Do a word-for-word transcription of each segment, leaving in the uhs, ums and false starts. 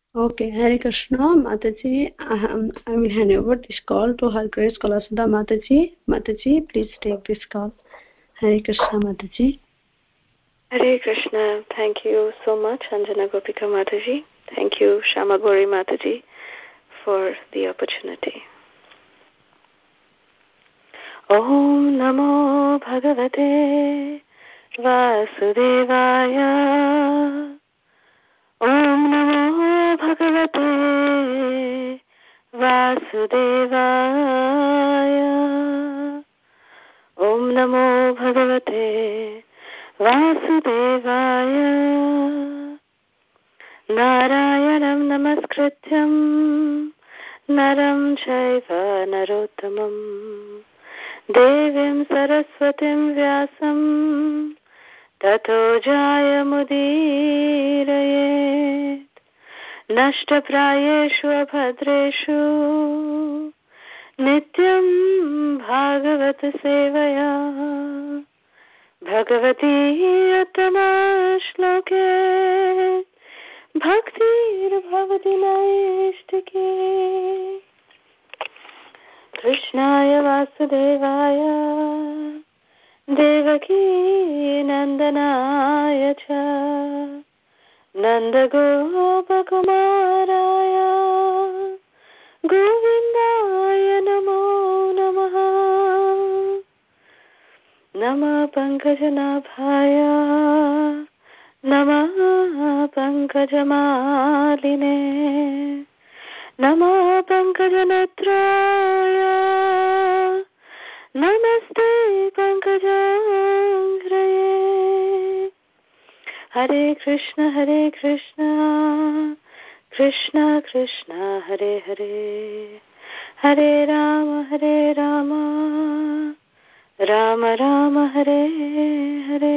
Okay, Hare Krishna, Mataji. Um, I will hand over this call to Her Grace Kalasudha Mataji. Mataji, please take this call. Hare Krishna, Mataji. Hare Krishna. Thank you so much, Anjana Gopika Mataji. Thank you, Shama Gauri Mataji, for the opportunity. Om Namo Bhagavate Vasudevaya. Om Namo Bhagavate Vasudevaya. Om Namo Bhagavate Vasudevaya. Narayanam Namaskrityam Naram Chaiva Narottamam Devim Saraswatim Vyasam Tato Jayamudiraye Nashtaprayeshu Abhadreshu Nityam Bhagavata Sevaya Bhagavati Yatama Shloke Bhaktir Bhavati Naistike Krishnaya Vasudevaya Devaki Nandanaya Cha Nanda Gopakumaraya Govindaya Namo Namaha Nama Pankajanabhaya Nama Pankajamaline Nama Pankajanatraya Namaste Pankajangraye Hare Krishna Hare Krishna Krishna Krishna Hare Hare Hare Rama Hare Rama Rama Rama Hare Hare.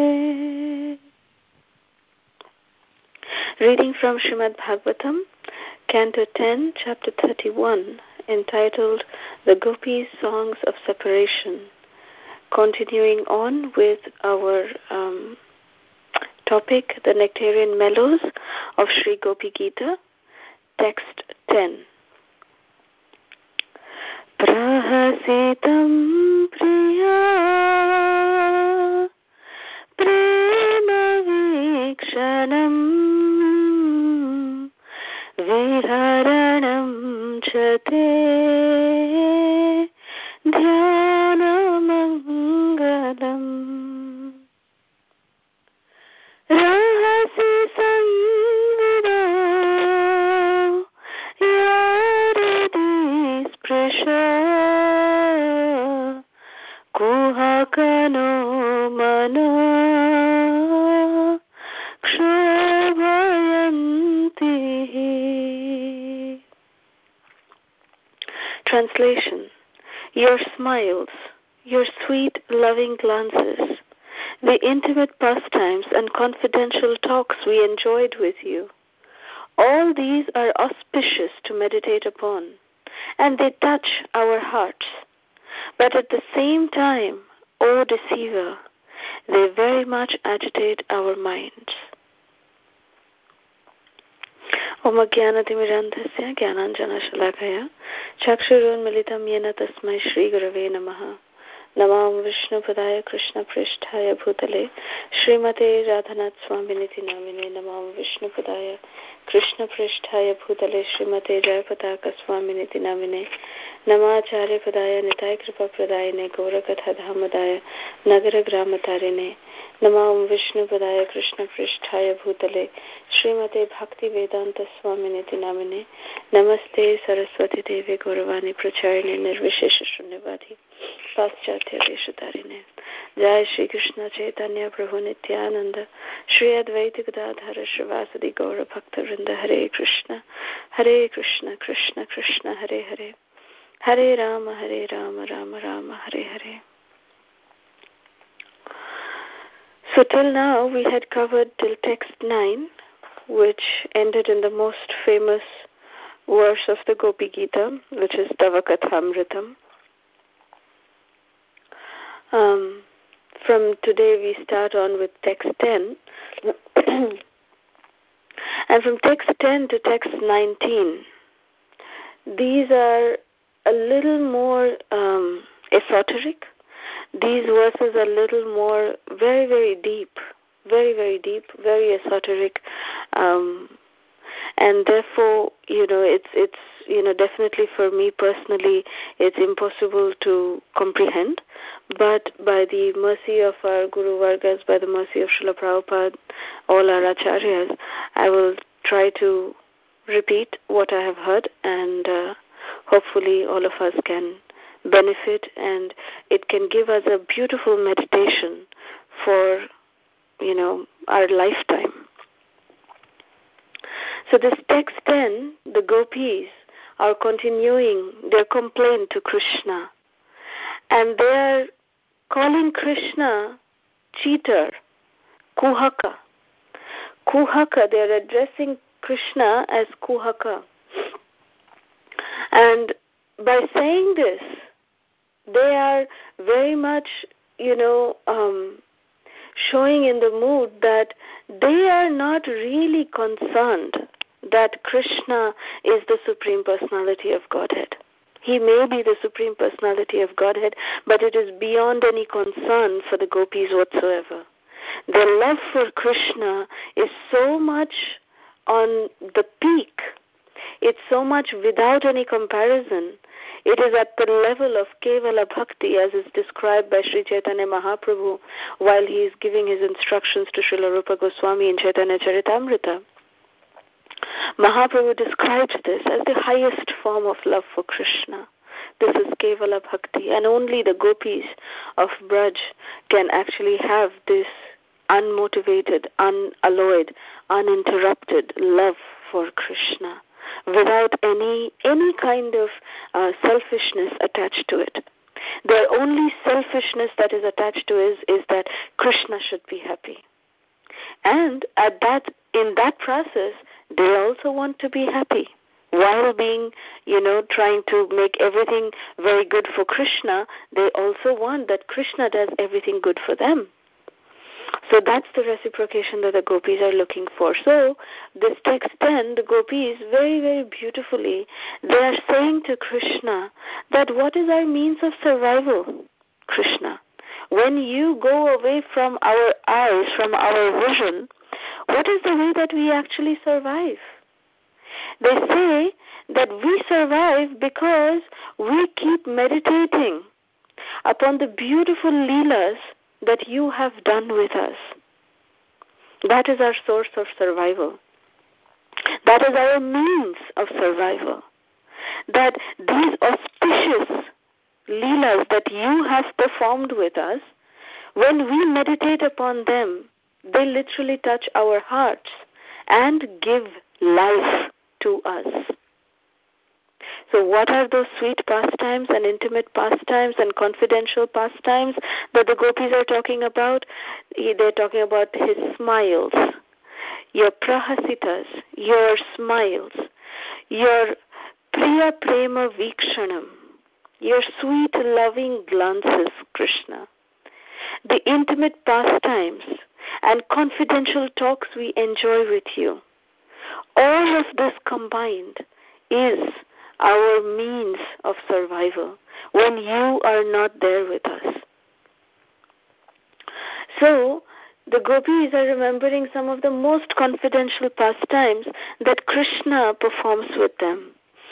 Reading from Srimad Bhagavatam, Canto ten, Chapter thirty-one, entitled The Gopis' Songs of Separation. Continuing on with our um, topic, the Nectarian Mellows of Sri Gopi Gita, Text ten. Prahasitam priya prema vikshanam viharanam chate dhyanamangalam rahasi samvida yaradi sprisha kuhakano mana kshabhayanti. Translation. Your smiles, your sweet, loving glances, the intimate pastimes and confidential talks we enjoyed with you, all these are auspicious to meditate upon, and they touch our hearts. But at the same time, O deceiver, they very much agitate our minds. Om Jnanatimirandhasya Jnananjanashalakaya Chakshurunmilitam Yena Tasmai Shri Gurave Namaha Namam Vishnu Padaya Krishna Pristhaya Bhutale Srimate Radhanath Swaminiti Namine Namam Vishnu Padaya Krishna Pristhaya Bhutale Srimate Jayapataka Swaminiti Namine Namacharya Padaya Nitai Kripa Pradayane Gaurakatha Dhamadaya Nagara Gramatarine Namam Vishnu Padaya Krishna Pristhaya Bhutale Srimate Bhakti Vedanta Swaminiti Namine Namaste Saraswati Devi Gauravani Pracharine Nirvishesha Shunyavadi Paschatya Deshatarine Jai Shri Krishna Chaitanya Prabhu Nityananda Shri Advaita Gadadhara Srivasadi Gaura Bhakta Vrinda Hare Krishna Hare Krishna Krishna Krishna Hare Hare Hare Rama Hare Rama Rama Rama Hare Hare. So till now we had covered till text nine, which ended in the most famous verse of the Gopi Gita, which is Tava Kathamritam. Um, from today we start on with text ten, And from text ten to text nineteen, these are a little more um, esoteric. These verses are a little more, very, very deep, very, very deep, very esoteric. Um, and therefore, you know, it's, it's, you know, definitely for me personally, it's impossible to comprehend. But by the mercy of our Guru Vargas, by the mercy of Srila Prabhupada, all our Acharyas, I will try to repeat what I have heard, and uh, hopefully all of us can benefit, and it can give us a beautiful meditation for, you know, our lifetime. So this text ten, the gopis are continuing their complaint to Krishna, and they are calling Krishna cheater, kuhaka. Kuhaka, they are addressing Krishna as kuhaka. And by saying this, they are very much, you know, um, showing in the mood that they are not really concerned that Krishna is the Supreme Personality of Godhead. He may be the Supreme Personality of Godhead, but it is beyond any concern for the gopis whatsoever. Their love for Krishna is so much on the peak. It's so much without any comparison. It is at the level of Kevala Bhakti, as is described by Sri Chaitanya Mahaprabhu while he is giving his instructions to Srila Rupa Goswami in Chaitanya Charitamrita. Mahaprabhu describes this as the highest form of love for Krishna. This is Kevala Bhakti, and only the gopis of Braj can actually have this unmotivated, unalloyed, uninterrupted love for Krishna, without any any kind of uh, selfishness attached to it. The only selfishness that is attached to it is, is that Krishna should be happy. And at that, in that process, they also want to be happy, while being, you know, trying to make everything very good for Krishna. They also want that Krishna does everything good for them. So that's the reciprocation that the gopis are looking for. So this text ten, the gopis, very, very beautifully, they are saying to Krishna that what is our means of survival, Krishna? When you go away from our eyes, from our vision, what is the way that we actually survive? They say that we survive because we keep meditating upon the beautiful leelas that you have done with us. That is our source of survival. That is our means of survival. That these auspicious leelas that you have performed with us, when we meditate upon them, they literally touch our hearts and give life to us. So what are those sweet pastimes and intimate pastimes and confidential pastimes that the gopis are talking about? They're talking about his smiles, your prahasitas, your smiles, your priya prema vikshanam, your sweet loving glances, Krishna, the intimate pastimes and confidential talks we enjoy with you. All of this combined is our means of survival when you are not there with us. So the gopis are remembering some of the most confidential pastimes that Krishna performs with them.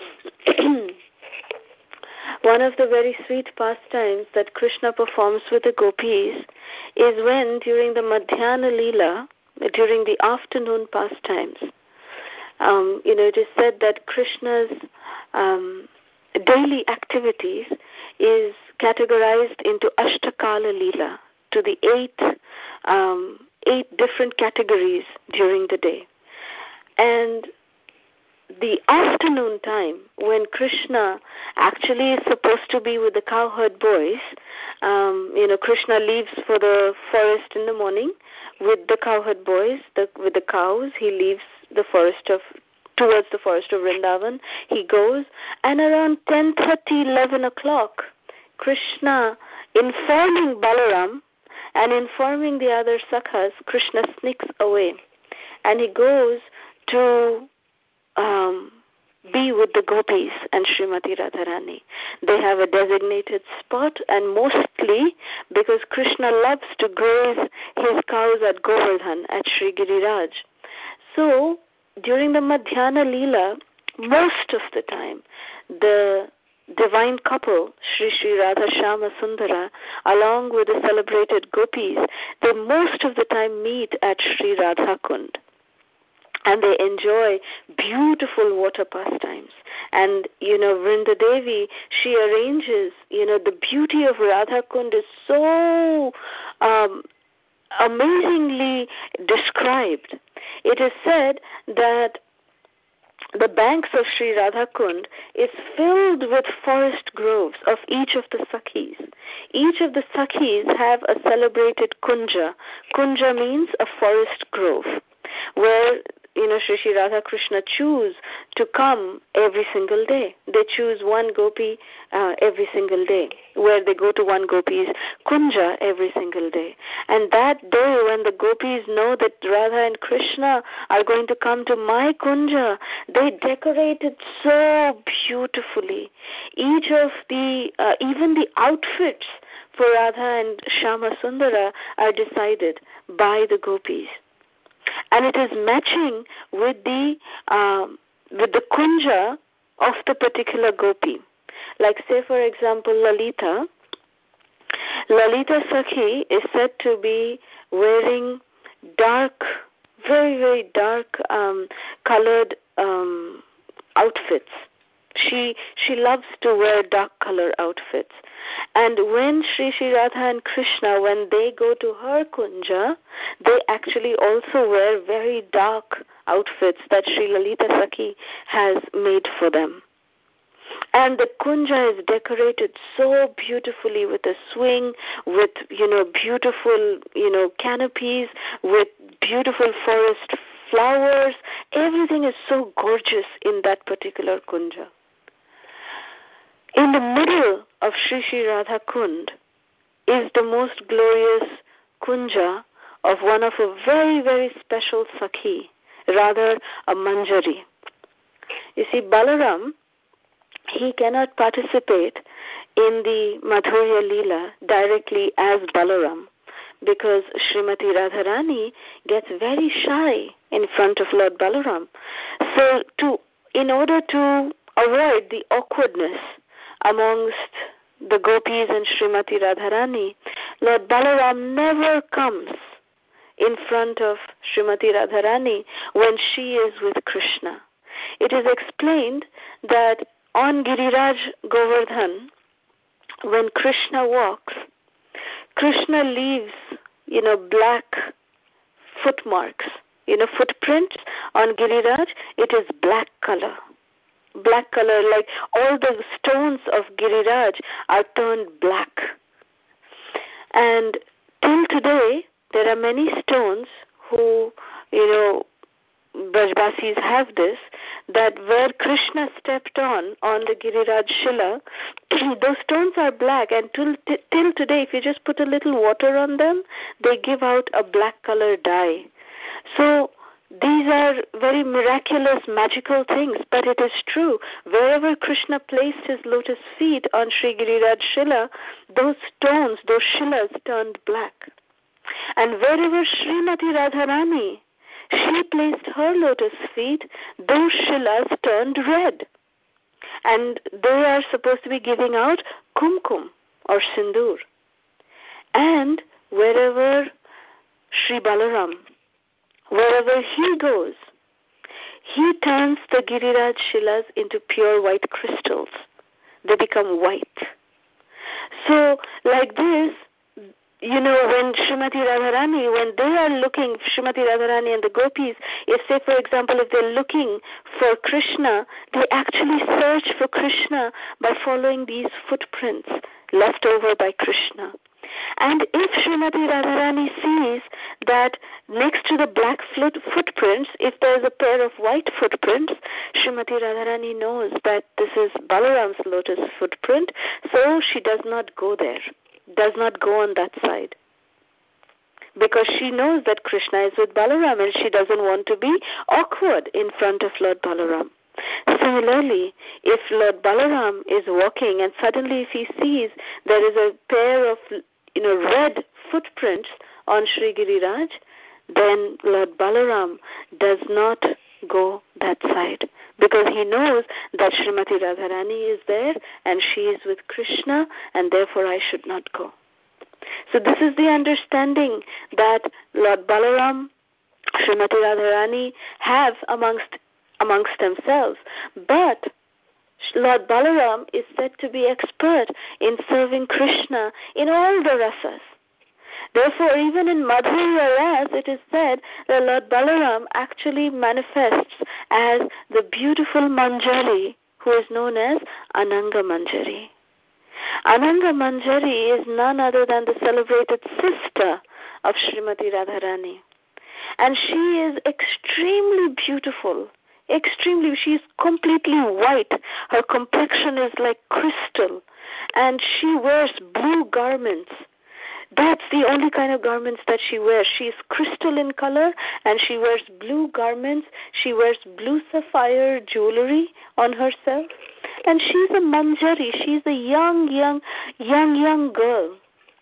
One of the very sweet pastimes that Krishna performs with the gopis is when, during the Madhyana Leela, during the afternoon pastimes, um, you know, it is said that Krishna's um, daily activities is categorized into Ashtakala Leela, to the eight, um, eight different categories during the day. And the afternoon time, when Krishna actually is supposed to be with the cowherd boys, um, you know, Krishna leaves for the forest in the morning with the cowherd boys, the, with the cows. He leaves the forest of, towards the forest of Vrindavan. He goes, and around ten thirty, eleven o'clock, Krishna, informing Balaram and informing the other Sakhas, Krishna sneaks away. And he goes to um, be with the gopis and Srimati Radharani. They have a designated spot, and mostly because Krishna loves to graze his cows at Govardhan, at Sri Giriraj. So during the Madhyana Leela, most of the time, the divine couple, Sri Sri Radha Shama Sundara, along with the celebrated gopis, they most of the time meet at Sri Radha Kund. And they enjoy beautiful water pastimes. And, you know, Vrinda Devi, she arranges, you know, the beauty of Radha Kund is so um, amazingly described. It is said that the banks of Sri Radha Kund is filled with forest groves of each of the Sakhis. Each of the Sakhis have a celebrated kunja. Kunja means a forest grove, where you know, Sri Sri Radha Krishna choose to come every single day. They choose one gopi uh, every single day, where they go to one gopi's kunja every single day. And that day, when the gopis know that Radha and Krishna are going to come to my kunja, they decorate it so beautifully. Each of the, uh, even the outfits for Radha and Shama Sundara are decided by the gopis. And it is matching with the um, with the kunja of the particular gopi. Like, say, for example, Lalita. Lalita Sakhi is said to be wearing dark, very, very dark um, colored um, outfits. She she loves to wear dark color outfits. And when Sri Sri Radha and Krishna, when they go to her kunja, they actually also wear very dark outfits that Sri Lalita Sakhi has made for them. And the kunja is decorated so beautifully with a swing, with, you know, beautiful, you know, canopies, with beautiful forest flowers. Everything is so gorgeous in that particular kunja. In the middle of Sri Sri Radha Kund is the most glorious kunja of one of a very, very special Sakhi, rather a Manjari. You see, Balaram, he cannot participate in the Madhurya Leela directly as Balaram, because Srimati Radharani gets very shy in front of Lord Balaram. So to, in order to avoid the awkwardness amongst the gopis and Srimati Radharani, Lord Balaram never comes in front of Srimati Radharani when she is with Krishna. It is explained that on Giriraj Govardhan, when Krishna walks, Krishna leaves, you know, black footmarks, you know, footprints on Giriraj. It is black color. Black color, like all the stones of Giriraj are turned black. And till today, there are many stones who, you know, Brajbasis have this, that where Krishna stepped on, on the Giriraj Shila, those stones are black, and till, t- till today, if you just put a little water on them, they give out a black color dye. So, these are very miraculous, magical things, but it is true. Wherever Krishna placed his lotus feet on Sri Giriraj Shila, those stones, those shilas turned black. And wherever Srimati Radharani, she placed her lotus feet, those shilas turned red. And they are supposed to be giving out kumkum or sindoor. And wherever Sri Balaram, wherever he goes, he turns the Giriraj Shilas into pure white crystals. They become white. So, like this, you know, when Srimati Radharani, when they are looking, Srimati Radharani and the gopis, if say, for example, if they're looking for Krishna, they actually search for Krishna by following these footprints left over by Krishna. And if Srimati Radharani sees that next to the black footprints, if there's a pair of white footprints, Srimati Radharani knows that this is Balaram's lotus footprint, so she does not go there, does not go on that side. because she knows that Krishna is with Balaram and she doesn't want to be awkward in front of Lord Balaram. Similarly, if Lord Balaram is walking and suddenly if he sees there is a pair of you know red footprints on Sri Giriraj, then Lord Balaram does not go that side, because he knows that Srimati Radharani is there and she is with Krishna, and therefore I should not go. So this is the understanding that Lord Balaram, Srimati Radharani have amongst amongst themselves. But Lord Balaram is said to be expert in serving Krishna in all the rasas. Therefore, even in Madhurya Ras, it is said that Lord Balaram actually manifests as the beautiful Manjari, who is known as Ananga Manjari. Ananga Manjari is none other than the celebrated sister of Srimati Radharani. And she is extremely beautiful. Extremely, she is completely white. Her complexion is like crystal. And she wears blue garments. That's the only kind of garments that she wears. She is crystal in color and she wears blue garments. She wears blue sapphire jewelry on herself. And she's a Manjari. She's a young, young, young, young girl.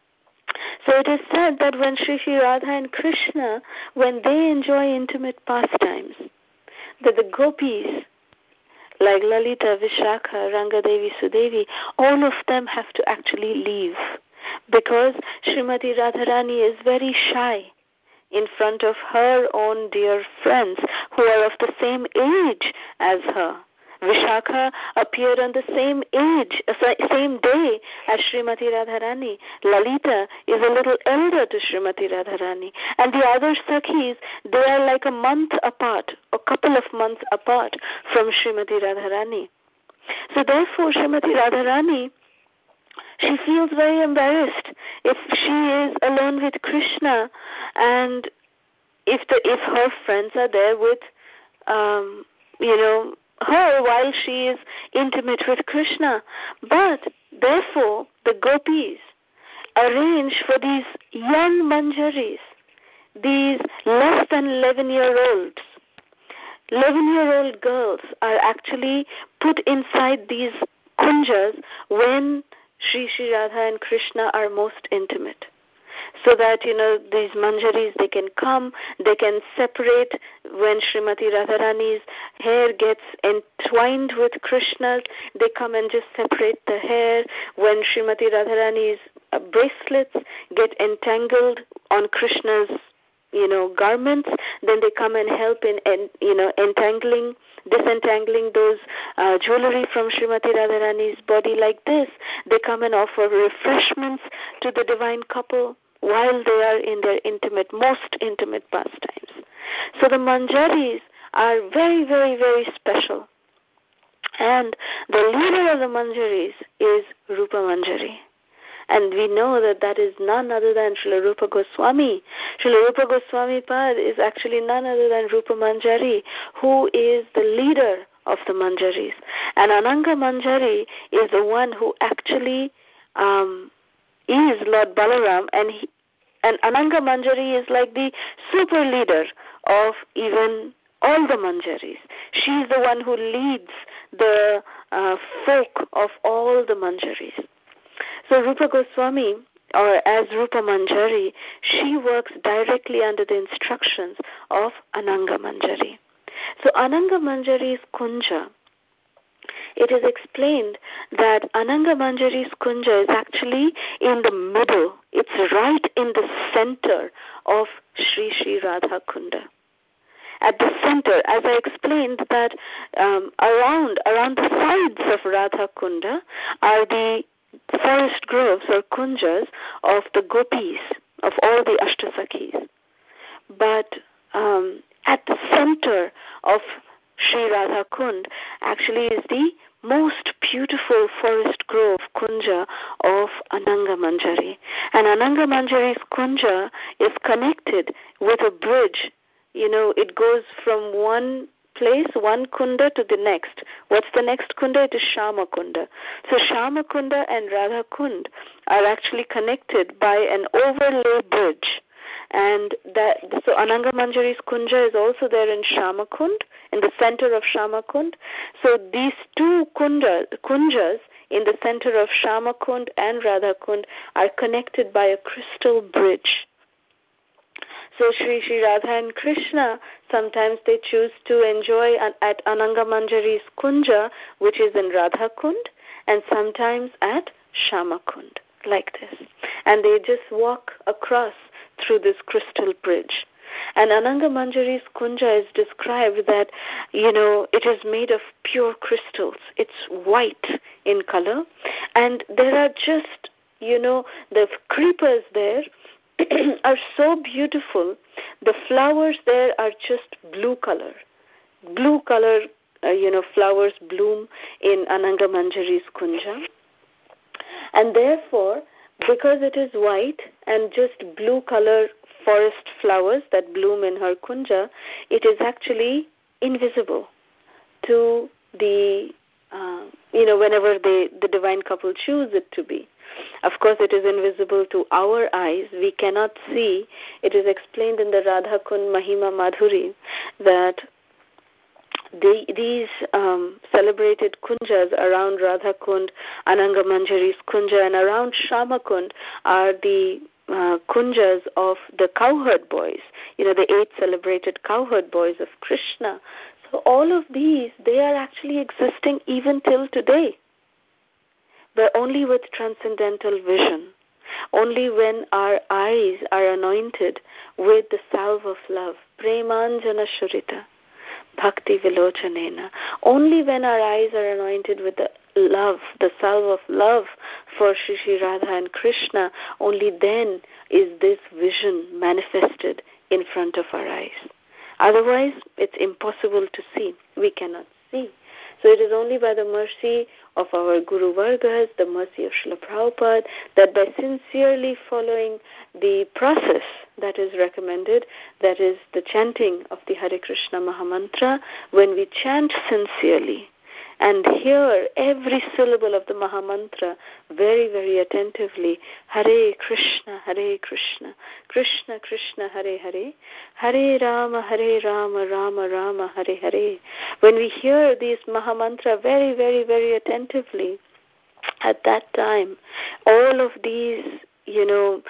So it is said that when Sri Sri Radha and Krishna, when they enjoy intimate pastimes, that the gopis, like Lalita, Vishakha, Rangadevi, Sudevi, all of them have to actually leave, because Srimati Radharani is very shy in front of her own dear friends who are of the same age as her. Vishakha appeared on the same age, same day as Srimati Radharani. Lalita is a little elder to Srimati Radharani. And the other Sakhis, they are like a month apart, a couple of months apart from Srimati Radharani. So therefore, Srimati Radharani, she feels very embarrassed if she is alone with Krishna, and if the if her friends are there with, um, you know, her while she is intimate with Krishna. But therefore, the gopis arrange for these young manjaris, these less than eleven-year-olds. eleven-year-old girls are actually put inside these kunjas when Sri Sri Radha and Krishna are most intimate, so that, you know, these manjaris, they can come, they can separate when Srimati Radharani's hair gets entwined with Krishna's, they come and just separate the hair. When Srimati Radharani's uh, bracelets get entangled on Krishna's, you know, garments, then they come and help in, en, you know, entangling, disentangling those uh, jewelry from Srimati Radharani's body like this. They come and offer refreshments to the divine couple while they are in their intimate, most intimate pastimes. So the manjaris are very, very, very special. And the leader of the manjaris is Rupa Manjari. And we know that that is none other than Srila Rupa Goswami. Srila Rupa Goswami Pad is actually none other than Rupa Manjari, who is the leader of the Manjaris. And Ananga Manjari is the one who actually um, is Lord Balaram, and he, and Ananga Manjari is like the super leader of even all the Manjaris. She is the one who leads the uh, folk of all the Manjaris. So Rupa Goswami, or as Rupa Manjari, she works directly under the instructions of Ananga Manjari. So Ananga Manjari's kunja, it is explained that Ananga Manjari's kunja is actually in the middle. It's right in the center of Sri Sri Radha Kunda. At the center, as I explained, that um, around around the sides of Radha Kunda are the forest groves or kunjas of the gopis, of all the Ashtasakhis. But um, at the center of Sri Radha Kund actually is the most beautiful forest grove kunja of Ananga Manjari. And Ananga Manjari's kunja is connected with a bridge. You know, it goes from one place, one kunda to the next. What's the next kunda? It is Shama Kunda. So Shama Kunda and Radha Kund are actually connected by an overlay bridge. And that, so Ananga Manjari's Kunja is also there in Shamakund, in the center of Shamakund. So these two kunja, kunjas in the center of Shamakund and Radhakund are connected by a crystal bridge. So Shri Shri Radha and Krishna, sometimes they choose to enjoy at Ananga Manjari's Kunja, which is in Radhakund, and sometimes at Shamakund, like this. And they just walk across through this crystal bridge. And Ananga Manjari's Kunja is described that, you know, it is made of pure crystals. It's white in color. And there are just, you know, the creepers there are so beautiful. The flowers there are just blue color. Blue color, uh, you know, flowers bloom in Ananga Manjari's Kunja. And therefore, because it is white and just blue color forest flowers that bloom in her kunja, it is actually invisible to the, uh, you know, whenever they, the divine couple choose it to be. Of course, it is invisible to our eyes. We cannot see. It is explained in the Radhakund Mahima Madhuri that The, these um, celebrated kunjas around Radhakund, Ananga Manjari's kunja, and around Shamakund are the uh, kunjas of the cowherd boys, you know, the eight celebrated cowherd boys of Krishna. So all of these, they are actually existing even till today, but only with transcendental vision. Only when our eyes are anointed with the salve of love, Premanjana Shurita, Bhakti Vilochanena. Only when our eyes are anointed with the love, the salve of love for Shri Shri Radha and Krishna, only then is this vision manifested in front of our eyes. Otherwise, it's impossible to see. We cannot see. So it is only by the mercy of our Guru Vargas, the mercy of Srila Prabhupada, that by sincerely following the process that is recommended, that is the chanting of the Hare Krishna Mahamantra, when we chant sincerely and hear every syllable of the Mahamantra very, very attentively, Hare Krishna, Hare Krishna, Krishna Krishna, Hare Hare, Hare Rama, Hare Rama, Rama Rama, Hare Hare. When we hear these Mahamantra very, very, very attentively, at that time, all of these, you know,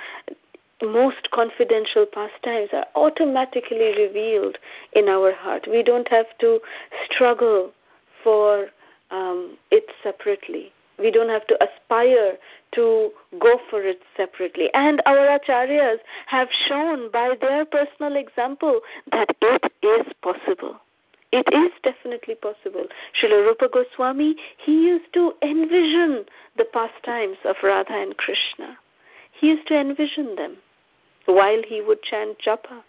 most confidential pastimes are automatically revealed in our heart. We don't have to struggle for um, it separately. We don't have to aspire to go for it separately. And our acharyas have shown by their personal example that it is possible. It is definitely possible. Srila Rupa Goswami, he used to envision the pastimes of Radha and Krishna. He used to envision them while he would chant japa.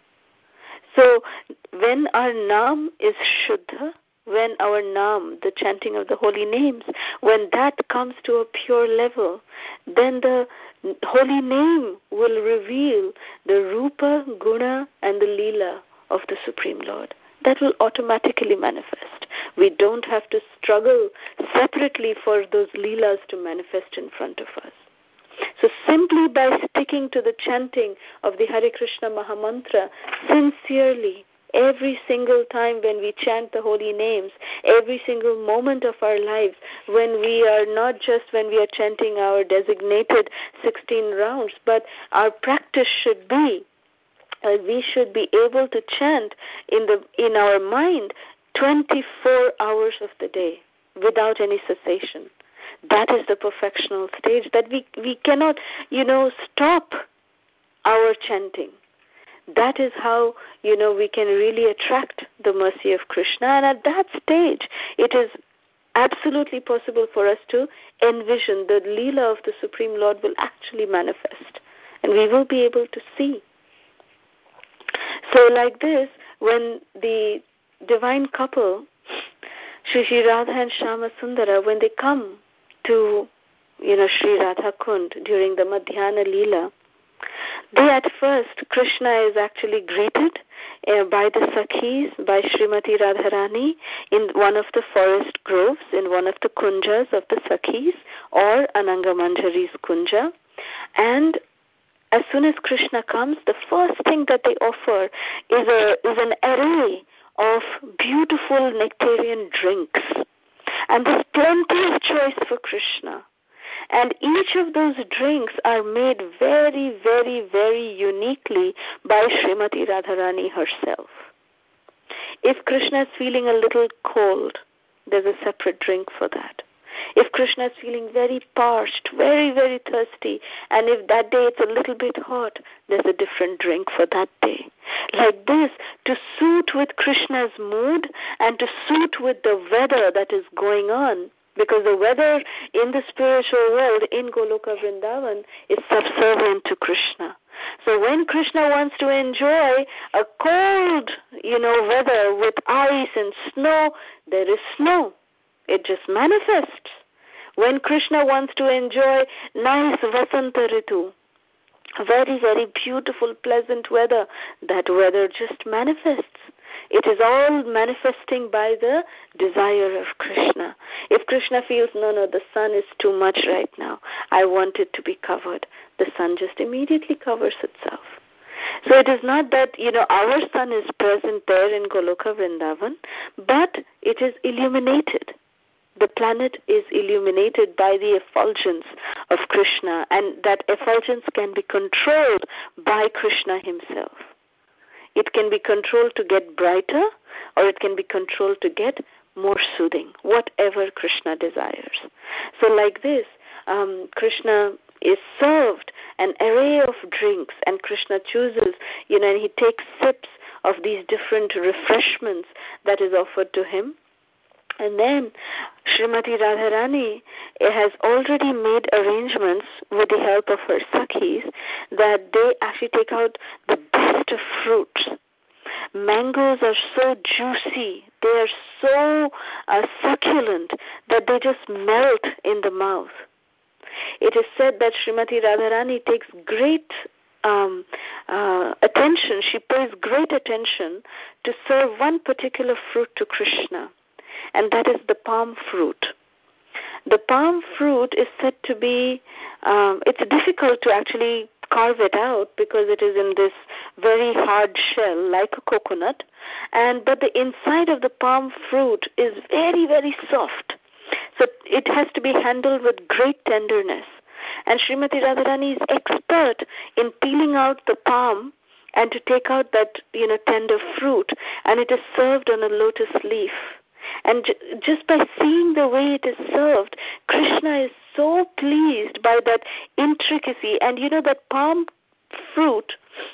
So when our naam is shuddha, when our naam, the chanting of the holy names, when that comes to a pure level, then the holy name will reveal the rupa, guna, and the lila of the Supreme Lord. That will automatically manifest. We don't have to struggle separately for those leelas to manifest in front of us. So simply by sticking to the chanting of the Hare Krishna Mahamantra sincerely, every single time when we chant the holy names, every single moment of our lives, when we are not just when we are chanting our designated sixteen rounds, but our practice should be, uh, we should be able to chant in the in our mind twenty-four hours of the day without any cessation. That is the perfectional stage, that we, we cannot, you know, stop our chanting. That is how, you know, we can really attract the mercy of Krishna. And at that stage, it is absolutely possible for us to envision the Leela of the Supreme Lord will actually manifest. And we will be able to see. So like this, when the divine couple, Shri Shri Radha and Shama Sundara, when they come to, you know, Shri Radhakund during the Madhyana Leela, they at first, Krishna is actually greeted uh, by the Sakhis, by Srimati Radharani in one of the forest groves, in one of the kunjas of the Sakhis, or Ananga Manjari's kunja. And as soon as Krishna comes, the first thing that they offer is, a, is an array of beautiful nectarian drinks. And there's plenty of choice for Krishna. And each of those drinks are made very, very, very uniquely by Srimati Radharani herself. If Krishna is feeling a little cold, there's a separate drink for that. If Krishna is feeling very parched, very, very thirsty, and if that day it's a little bit hot, there's a different drink for that day. Like this, to suit with Krishna's mood and to suit with the weather that is going on, because the weather in the spiritual world in Goloka Vrindavan is subservient to Krishna. So when Krishna wants to enjoy a cold, you know, weather with ice and snow, there is snow. It just manifests. When Krishna wants to enjoy nice Vasanta Ritu, very, very beautiful, pleasant weather, that weather just manifests. It is all manifesting by the desire of Krishna. If Krishna feels, no, no, the sun is too much right now, I want it to be covered, the sun just immediately covers itself. So it is not that, you know, our sun is present there in Goloka Vrindavan, but it is illuminated. The planet is illuminated by the effulgence of Krishna, and that effulgence can be controlled by Krishna himself. It can be controlled to get brighter, or it can be controlled to get more soothing, whatever Krishna desires. So like this, um, Krishna is served an array of drinks, and Krishna chooses, you know, and he takes sips of these different refreshments that is offered to him. And then Srimati Radharani has already made arrangements with the help of her Sakhis that they actually take out the best of fruits. Mangoes are so juicy, they are so uh, succulent that they just melt in the mouth. It is said that Srimati Radharani takes great um, uh, attention, she pays great attention to serve one particular fruit to Krishna, and that is the palm fruit. The palm fruit is said to be, um, it's difficult to actually carve it out because it is in this very hard shell like a coconut, and but the inside of the palm fruit is very, very soft. So it has to be handled with great tenderness. And Srimati Radharani is expert in peeling out the palm and to take out that, you know, tender fruit, and it is served on a lotus leaf. And j- just by seeing the way it is served, Krishna is so pleased by that intricacy. And you know, that palm fruit,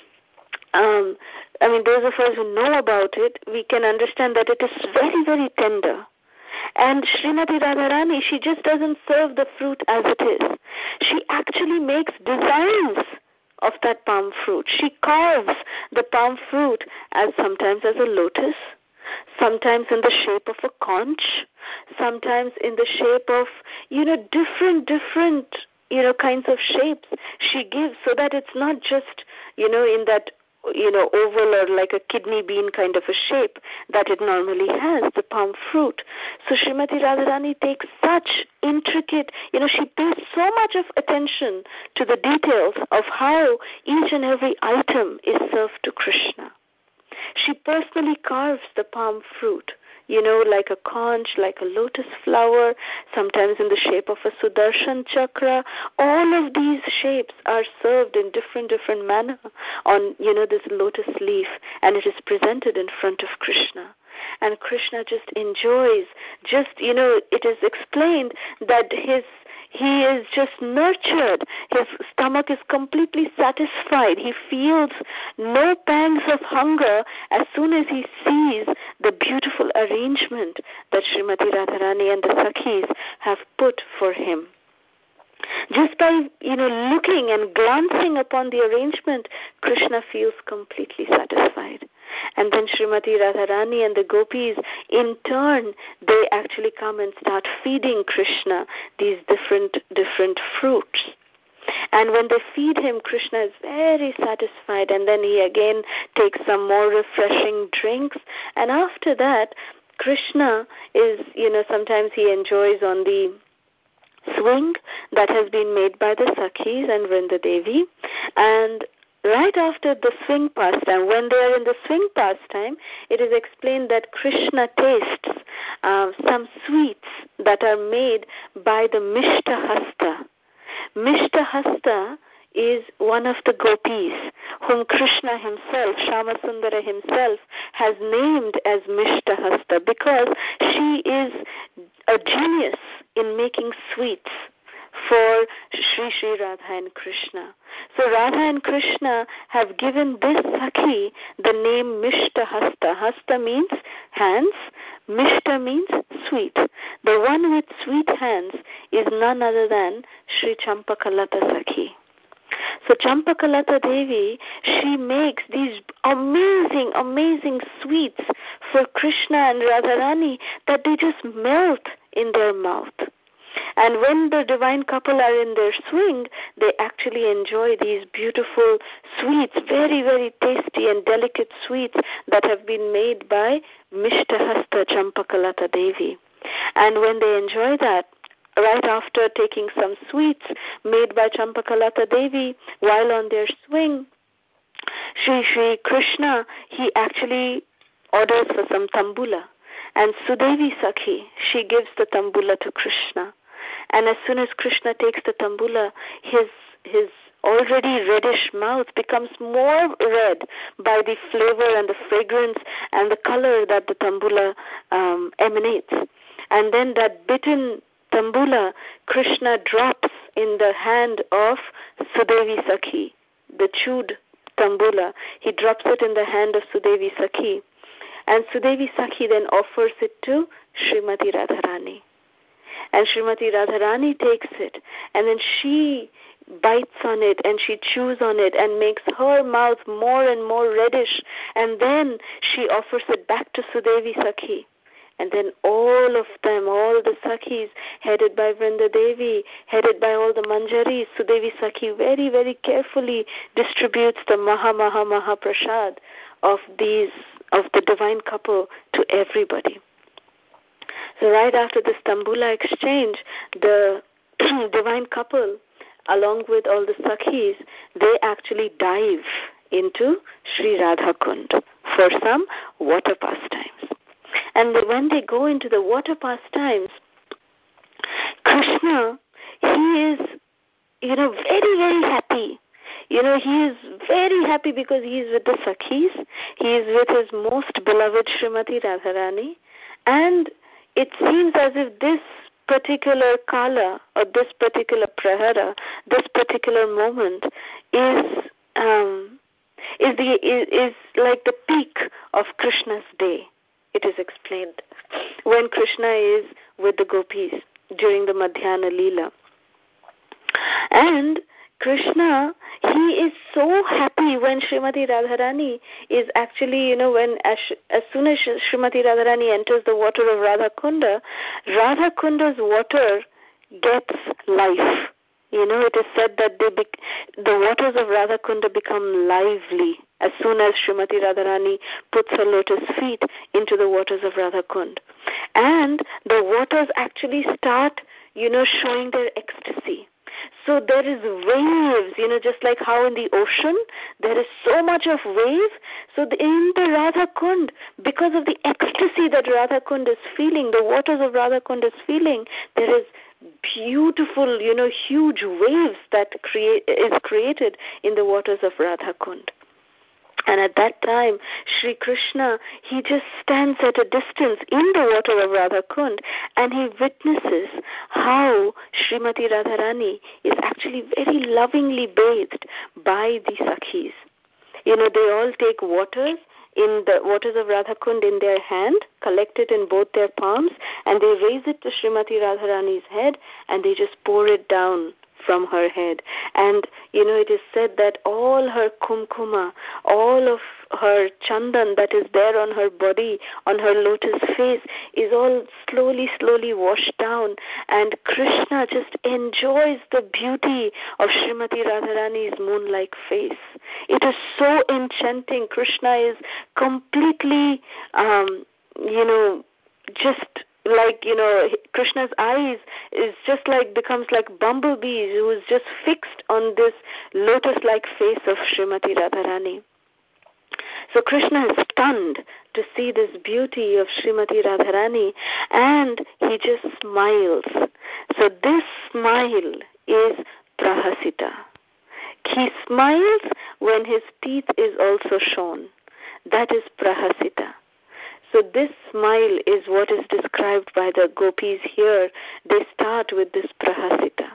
um, I mean, those of us who know about it, we can understand that it is very, very tender. And Srimati Radharani, she just doesn't serve the fruit as it is. She actually makes designs of that palm fruit. She carves the palm fruit as sometimes as a lotus, sometimes in the shape of a conch, sometimes in the shape of, you know, different, different, you know, kinds of shapes she gives, so that it's not just, you know, in that, you know, oval or like a kidney bean kind of a shape that it normally has, the palm fruit. So Srimati Radharani takes such intricate, you know, she pays so much of attention to the details of how each and every item is served to Krishna. She personally carves the palm fruit, you know, like a conch, like a lotus flower, sometimes in the shape of a Sudarshan chakra. All of these shapes are served in different, different manner on, you know, this lotus leaf, and it is presented in front of Krishna. And Krishna just enjoys, just, you know, it is explained that his He is just nurtured. His stomach is completely satisfied. He feels no pangs of hunger as soon as he sees the beautiful arrangement that Srimati Radharani and the Sakhis have put for him. Just by, you know, looking and glancing upon the arrangement, Krishna feels completely satisfied. And then Srimati Radharani and the gopis, in turn, they actually come and start feeding Krishna these different, different fruits. And when they feed him, Krishna is very satisfied, and then he again takes some more refreshing drinks. And after that, Krishna is, you know, sometimes he enjoys on the swing that has been made by the Sakhis and Vrinda Devi. And right after the swing pastime, when they are in the swing pastime, it is explained that Krishna tastes uh, some sweets that are made by the Mishtahasta. Mishtahasta is one of the gopis whom Krishna himself, Shyamasundara himself, has named as Mishtahasta because she is a genius in making sweets for Sri Sri Radha and Krishna. So Radha and Krishna have given this Sakhi the name Mishtahasta. Hasta means hands, Mishta means sweet. The one with sweet hands is none other than Sri Champakalata Sakhi. So Champakalata Devi, she makes these amazing, amazing sweets for Krishna and Radharani that they just melt in their mouth. And when the divine couple are in their swing, they actually enjoy these beautiful sweets, very, very tasty and delicate sweets that have been made by Mishtahasta Champakalata Devi. And when they enjoy that, right after taking some sweets made by Champakalata Devi while on their swing, Sri Sri Krishna, he actually orders for some tambula. And Sudevi Sakhi, she gives the tambula to Krishna. And as soon as Krishna takes the tambula, his his already reddish mouth becomes more red by the flavor and the fragrance and the color that the tambula um, emanates. And then that bitten tambula, Krishna drops in the hand of Sudevi Sakhi, the chewed tambula. He drops it in the hand of Sudevi Sakhi. And Sudevi Sakhi then offers it to Srimati Radharani. And Srimati Radharani takes it, and then she bites on it and she chews on it and makes her mouth more and more reddish, and then she offers it back to Sudevi Sakhi. And then all of them, all the Sakhis, headed by Vrinda Devi, headed by all the Manjaris, Sudevi Sakhi very, very carefully distributes the Maha Maha Maha Prasad of these, of the divine couple to everybody. So right after this tambula exchange, the divine couple, along with all the Sakhis, they actually dive into Sri Radha Kund for some water pastimes. And when they go into the water pastimes, Krishna, he is, you know, very, very happy. You know, he is very happy because he is with the Sakhis. He is with his most beloved Srimati Radharani. And it seems as if this particular kala or this particular prahara, this particular moment is um, is the is, is like the peak of Krishna's day. It is explained when Krishna is with the gopis during the Madhyana Leela. And Krishna, he is so happy when Srimati Radharani is actually, you know, when as, as soon as Srimati Radharani enters the water of Radha Kunda, Radha Kunda's water gets life. You know, it is said that they bec- the waters of Radha Kunda become lively as soon as Srimati Radharani puts her lotus feet into the waters of Radha Kund. And the waters actually start, you know, showing their ecstasy. So there is waves, you know, just like how in the ocean there is so much of wave. So in the Radha Kund, because of the ecstasy that Radha Kund is feeling, the waters of Radha Kund is feeling, there is beautiful, you know, huge waves that create is created in the waters of Radha Kund. And at that time, Sri Krishna, he just stands at a distance in the water of Radha Kund and he witnesses how Srimati Radharani is actually very lovingly bathed by the Sakhis. You know, they all take waters in the waters of Radha Kund in their hand, collect it in both their palms, and they raise it to Srimati Radharani's head and they just pour it down from her head. And, you know, it is said that all her kumkuma, all of her chandan that is there on her body, on her lotus face, is all slowly, slowly washed down. And Krishna just enjoys the beauty of Srimati Radharani's moon-like face. It is so enchanting. Krishna is completely, um, you know, just like, you know, Krishna's eyes is just like, becomes like bumblebees who is just fixed on this lotus-like face of Srimati Radharani. So Krishna is stunned to see this beauty of Srimati Radharani, and he just smiles. So this smile is prahasita. He smiles when his teeth is also shown. That is prahasita. So this smile is what is described by the gopis here. They start with this prahasita.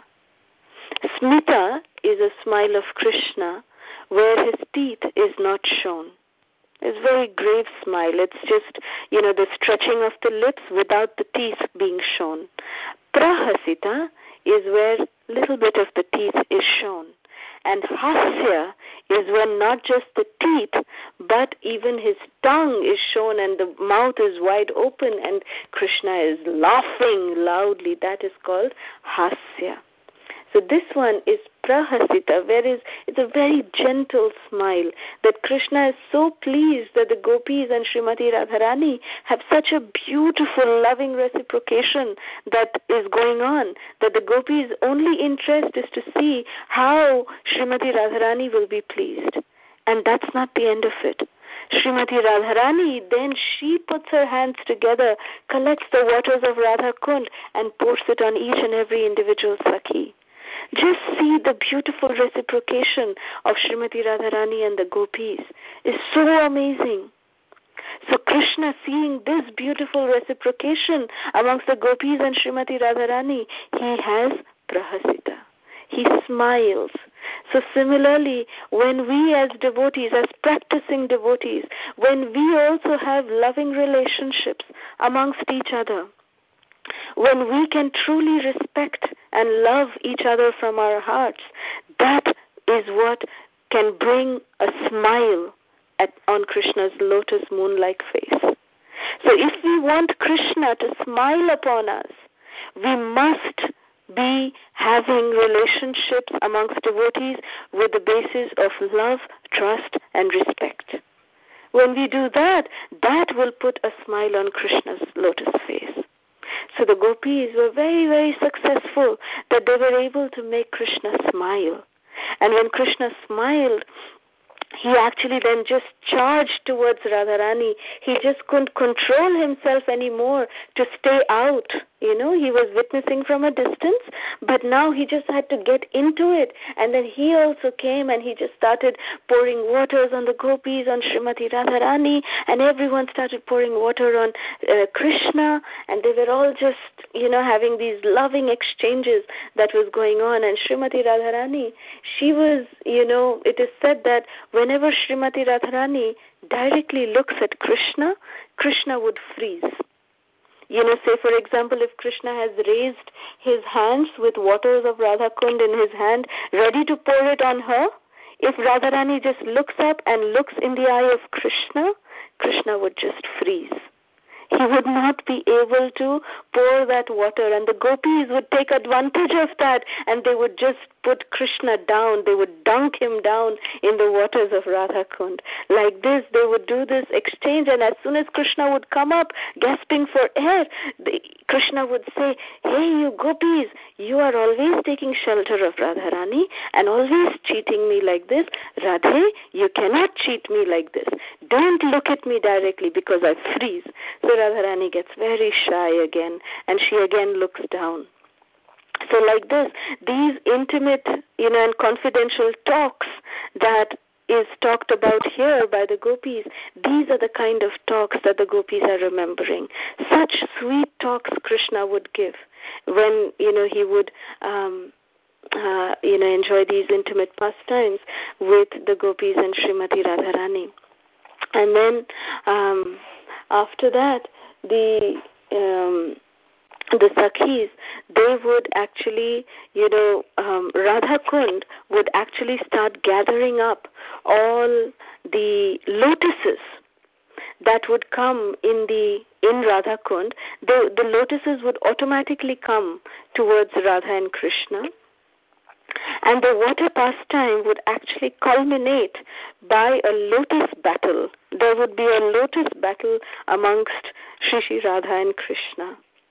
Smita is a smile of Krishna where his teeth is not shown. It's a very grave smile. It's just, you know, the stretching of the lips without the teeth being shown. Prahasita is where little bit of the teeth is shown. And hasya is when not just the teeth, but even his tongue is shown and the mouth is wide open and Krishna is laughing loudly. That is called hasya. So this one is prahasita, whereas it's a very gentle smile that Krishna is so pleased that the gopis and Srimati Radharani have such a beautiful loving reciprocation that is going on, that the gopis' only interest is to see how Srimati Radharani will be pleased. And that's not the end of it. Srimati Radharani, then she puts her hands together, collects the waters of Radha Kund and pours it on each and every individual Sakhi. Just see the beautiful reciprocation of Srimati Radharani and the gopis is so amazing. So Krishna, seeing this beautiful reciprocation amongst the gopis and Srimati Radharani, he has prahasita. He smiles. So similarly, when we as devotees, as practicing devotees, when we also have loving relationships amongst each other, when we can truly respect and love each other from our hearts, that is what can bring a smile at, on Krishna's lotus moon-like face. So if we want Krishna to smile upon us, we must be having relationships amongst devotees with the basis of love, trust, and respect. When we do that, that will put a smile on Krishna's lotus face. So the gopis were very, very successful that they were able to make Krishna smile. And when Krishna smiled, he actually then just charged towards Radharani. He just couldn't control himself anymore to stay out. You know, he was witnessing from a distance, but now he just had to get into it. And then he also came and he just started pouring waters on the gopis, on Srimati Radharani, and everyone started pouring water on uh, Krishna, and they were all just, you know, having these loving exchanges that was going on. And Srimati Radharani, she was, you know, it is said that whenever Srimati Radharani directly looks at Krishna, Krishna would freeze. You know, say for example, if Krishna has raised his hands with waters of Radha Kund in his hand, ready to pour it on her, if Radharani just looks up and looks in the eye of Krishna, Krishna would just freeze. He would not be able to pour that water, and the gopis would take advantage of that, and they would just put Krishna down. They would dunk him down in the waters of Radha Kund. Like this, they would do this exchange, and as soon as Krishna would come up, gasping for air, the, Krishna would say, "Hey, you gopis, you are always taking shelter of Radharani and always cheating me like this. Radhe, you cannot cheat me like this. Don't look at me directly because I freeze." So Radharani gets very shy again, and she again looks down. So like this, these intimate, you know, and confidential talks that is talked about here by the gopis, these are the kind of talks that the gopis are remembering. Such sweet talks Krishna would give when, you know, he would, um, uh, you know, enjoy these intimate pastimes with the gopis and Srimati Radharani. And then um, after that, the um, the Sakhis, they would actually, you know, um, Radha Kund would actually start gathering up all the lotuses that would come in the in Radha Kund. The, the lotuses would automatically come towards Radha and Krishna. And the water pastime would actually culminate by a lotus battle. There would be a lotus battle amongst Shri Shri Radha and Krishna.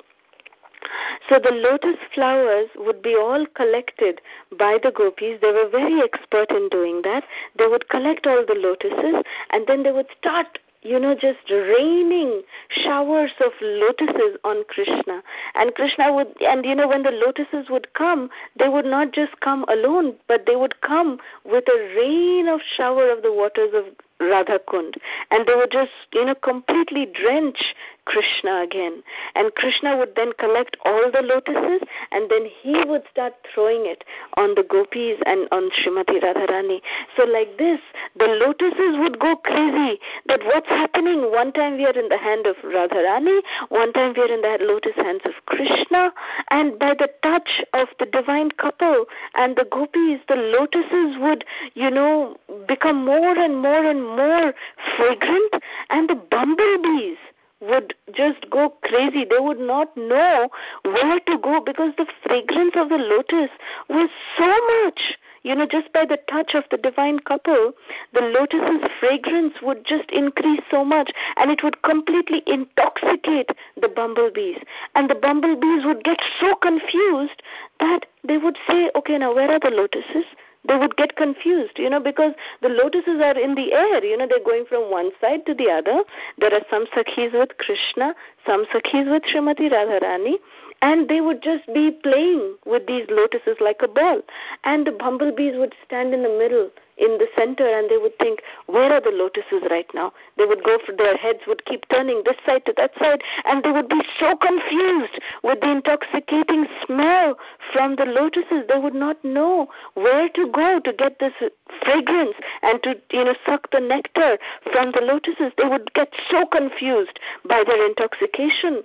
So the lotus flowers would be all collected by the gopis. They were very expert in doing that. They would collect all the lotuses and then they would start, you know, just raining showers of lotuses on Krishna. And Krishna would, and you know, when the lotuses would come, they would not just come alone, but they would come with a rain of shower of the waters of Radha Kund, and they would just, you know, completely drench Krishna again. And Krishna would then collect all the lotuses and then he would start throwing it on the gopis and on Srimati Radharani. So like this, the lotuses would go crazy that what's happening? One time we are in the hand of Radharani, one time we are in the lotus hands of Krishna, and by the touch of the divine couple and the gopis, the lotuses would, you know, become more and more and more fragrant, and the bumblebees would just go crazy. They would not know where to go because the fragrance of the lotus was so much. You know, just by the touch of the divine couple, the lotus's fragrance would just increase so much, and it would completely intoxicate the bumblebees. And the bumblebees would get so confused that they would say, okay, now where are the lotuses? They would get confused, you know, because the lotuses are in the air, you know, they're going from one side to the other. There are some sakhis with Krishna, some sakhis with Srimati Radharani, and they would just be playing with these lotuses like a ball. And the bumblebees would stand in the middle, in the center, and they would think, where are the lotuses right now? They would go for, their heads would keep turning this side to that side, and they would be so confused with the intoxicating smell from the lotuses. They would not know where to go to get this fragrance and to, you know, suck the nectar from the lotuses. They would get so confused by their intoxication.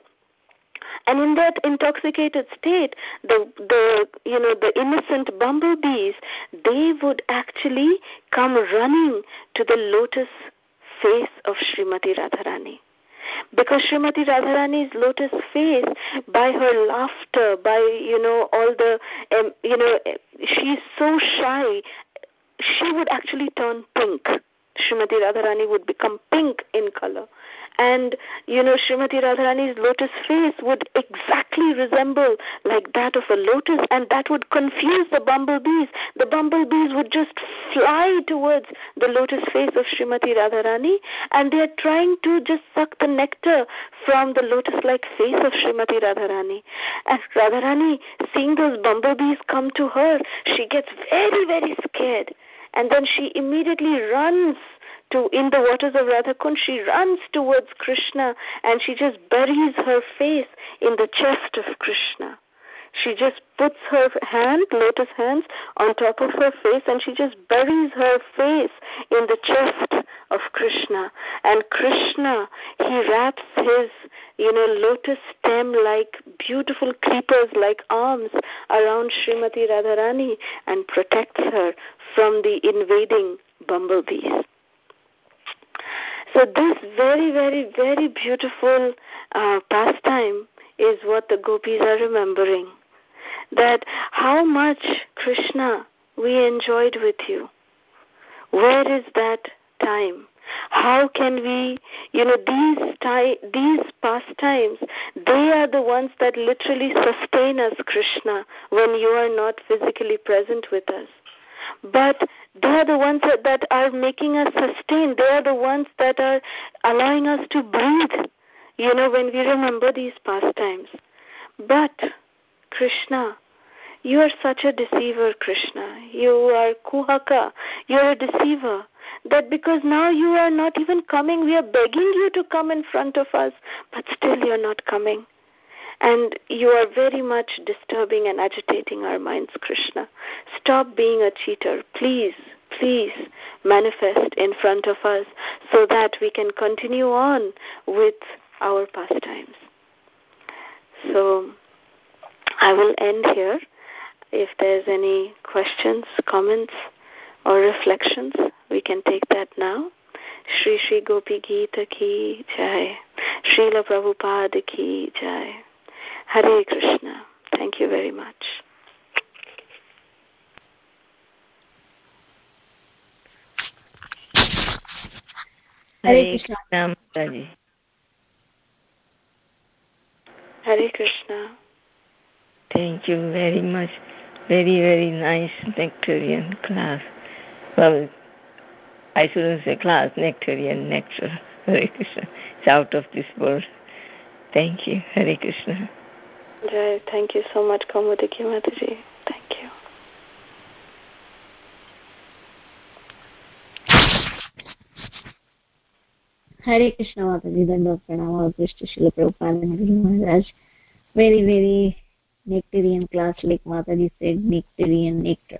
And in that intoxicated state, the the you know the innocent bumblebees, they would actually come running to the lotus face of Srimati Radharani. Because Srimati Radharani's lotus face, by her laughter, by, you know, all the, um, you know, she's so shy, she would actually turn pink. Srimati Radharani would become pink in color. And, you know, Srimati Radharani's lotus face would exactly resemble like that of a lotus, and that would confuse the bumblebees. The bumblebees would just fly towards the lotus face of Srimati Radharani, and they are trying to just suck the nectar from the lotus-like face of Srimati Radharani. And Radharani, seeing those bumblebees come to her, she gets very, very scared. And then she immediately runs to, in the waters of Radha Kund, she runs towards Krishna and she just buries her face in the chest of Krishna. She just puts her hand, lotus hands, on top of her face, and she just buries her face in the chest of Krishna. And Krishna, he wraps his, you know, lotus stem-like, beautiful creepers-like arms around Srimati Radharani and protects her from the invading bumblebees. So this very, very, very beautiful uh, pastime is what the gopis are remembering. That how much, Krishna, we enjoyed with you. Where is that time? How can we, you know, these ti- these pastimes, they are the ones that literally sustain us, Krishna, when you are not physically present with us. But they are the ones that, that are making us sustain. They are the ones that are allowing us to breathe, you know, when we remember these pastimes. But Krishna, you are such a deceiver, Krishna. You are Kuhaka. You are a deceiver. That because now you are not even coming, we are begging you to come in front of us, but still you are not coming. And you are very much disturbing and agitating our minds, Krishna. Stop being a cheater. Please, please manifest in front of us so that we can continue on with our pastimes. So I will end here. If there's any questions, comments, or reflections, we can take that now. Shri Shri Gopi Gita Ki Jai. Srila Prabhupada Ki Jai. Hare Krishna. Thank you very much. Hare Krishna. Hare Krishna. Thank you very much. Very, very nice nectarian class. Well, I shouldn't say class, nectarian nectar. Hare Krishna. It's out of this world. Thank you. Hare Krishna. Jai, thank you so much, Kaumudiki Mataji. Thank you. Hare Krishna Mataji, Danda Pranama, Krishna Srila Prabhupada and Guru Maharaj. Very, very nectarian class, like Mataji said, nectarian nectar.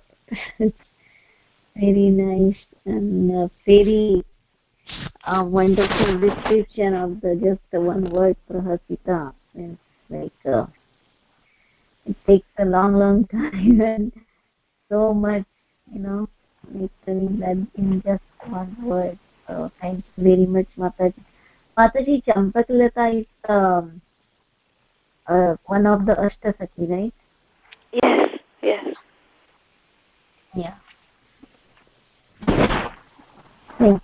Very nice and uh, very uh, wonderful description of the just the one word Prahasita. It's like uh, it takes a long, long time and so much, you know, nectar that in just one word. So thanks very much, Mataji. Mataji, Champakalata is um, uh, one of the Ashtasakhi, right? Yes, yes. Yeah. Thank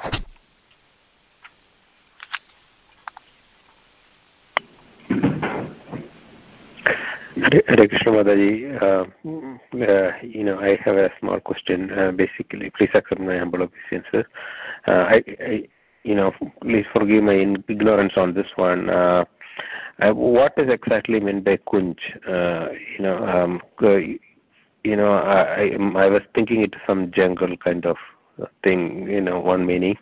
Hare, Hare Krishna Mataji, uh, uh, you know, I have a small question. Uh, basically, please accept my humble obeisances. Uh, I, I, you know, please forgive my ignorance on this one. Uh, I, what is exactly meant by kunj? Uh, you know, um, uh, you know, I, I, I was thinking it's some jungle kind of thing. You know, one meaning.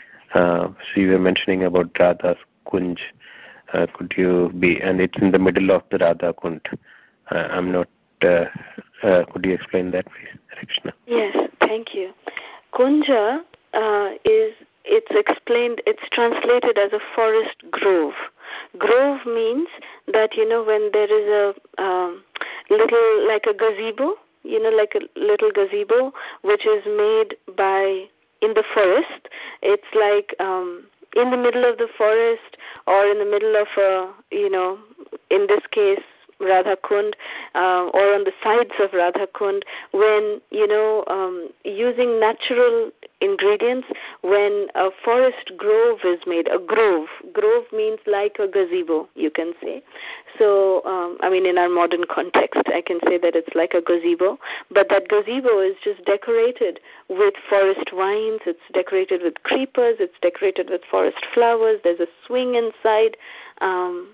Uh, so you were mentioning about Radha's kunj. Uh, could you be, and it's in the middle of the Radha Kund. Uh, I'm not, uh, uh, could you explain that, please, Krishna? Yes, thank you. Kunja uh, is, it's explained, it's translated as a forest grove. Grove means that, you know, when there is a um, little, like a gazebo, you know, like a little gazebo, which is made by, in the forest, it's like, um, in the middle of the forest or in the middle of a, you know, in this case, Radha Kund, uh, or on the sides of Radha Kund, when, you know, um, using natural ingredients, when a forest grove is made, a grove, grove means like a gazebo, you can say. So, um, I mean, in our modern context, I can say that it's like a gazebo, but that gazebo is just decorated with forest vines, it's decorated with creepers, it's decorated with forest flowers, there's a swing inside, um,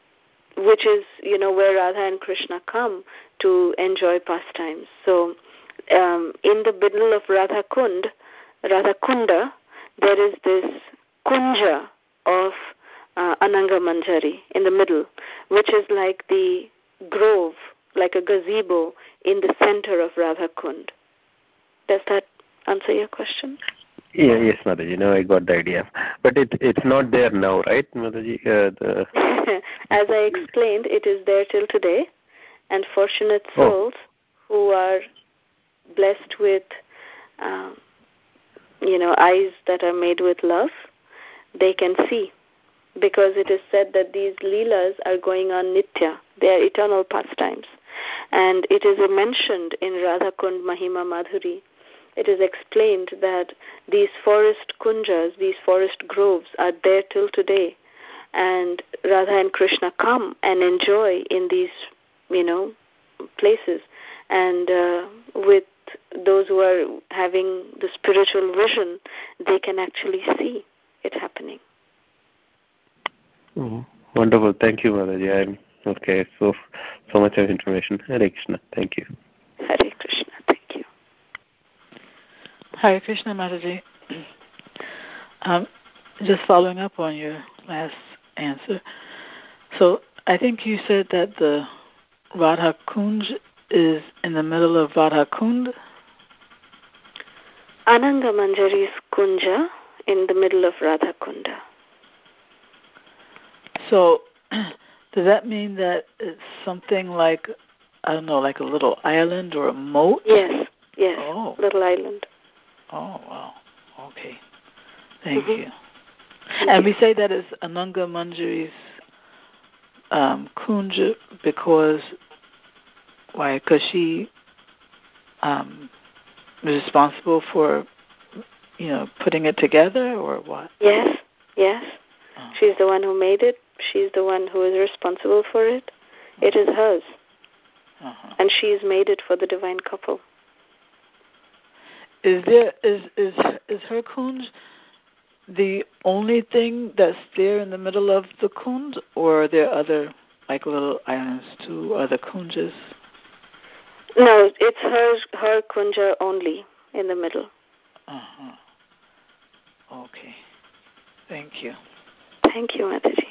which is, you know, where Radha and Krishna come to enjoy pastimes. So, um, in the middle of Radha Kund, Radha Kunda, there is this kunja of uh, Ananga Manjari in the middle, which is like the grove, like a gazebo in the center of Radha Kund. Does that answer your question? Yeah, yes, Mataji. Now I got the idea. But it, it's not there now, right, Mataji? Uh, the... As I explained, it is there till today, and fortunate souls oh. who are blessed with, um, you know, eyes that are made with love, they can see, because it is said that these leelas are going on nitya. They are eternal pastimes. And it is mentioned in Radha Kund Mahima Madhuri. It is explained that these forest kunjas, these forest groves are there till today. And Radha and Krishna come and enjoy in these, you know, places. And uh, with those who are having the spiritual vision, they can actually see it happening. Oh, wonderful. Thank you, Mataji. I'm okay. So, so much of information. Hare Krishna. Thank you. Hare Krishna. Thank you. Hare Krishna, Mataji. Um, just following up on your last answer. So I think you said that the Radha Kunj is in the middle of Radha Kund? Ananga Manjari's Kunja in the middle of Radha Kunda. So does that mean that it's something like, I don't know, like a little island or a moat? Yes, yes, oh. little island. Oh, wow. Okay. Thank mm-hmm. you. And we say that it's Ananga Manjari's um, Kunja because, why? Because she um, is responsible for, you know, putting it together, or what? Yes, yes. Oh. She's the one who made it. She's the one who is responsible for it. It is hers. uh-huh. and she's made it for the divine couple. Is there is is is her kunj the only thing that's there in the middle of the kunj, or are there other like little islands too, other kunjas? No, it's her her kunja only in the middle. Uh-huh. Okay. Thank you. Thank you, Mataji.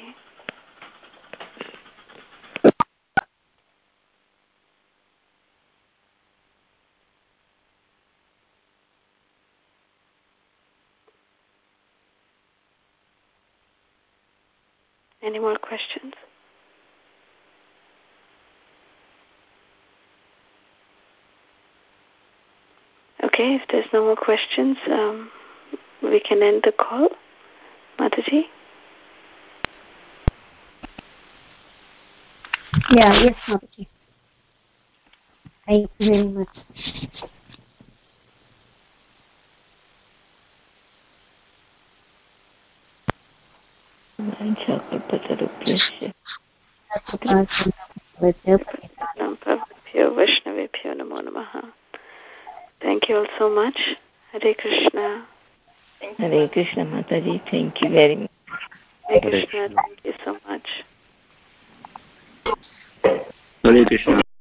Any more questions? Okay, if there's no more questions, um, we can end the call. Mataji? Yeah, yes, Mataji. Thank you very much. Vaishnavebhyo namo namaha. Thank you all so much. Hare Krishna. Hare Krishna, Mataji. Thank you very much. Hare Krishna. Thank you so much. Hare Krishna.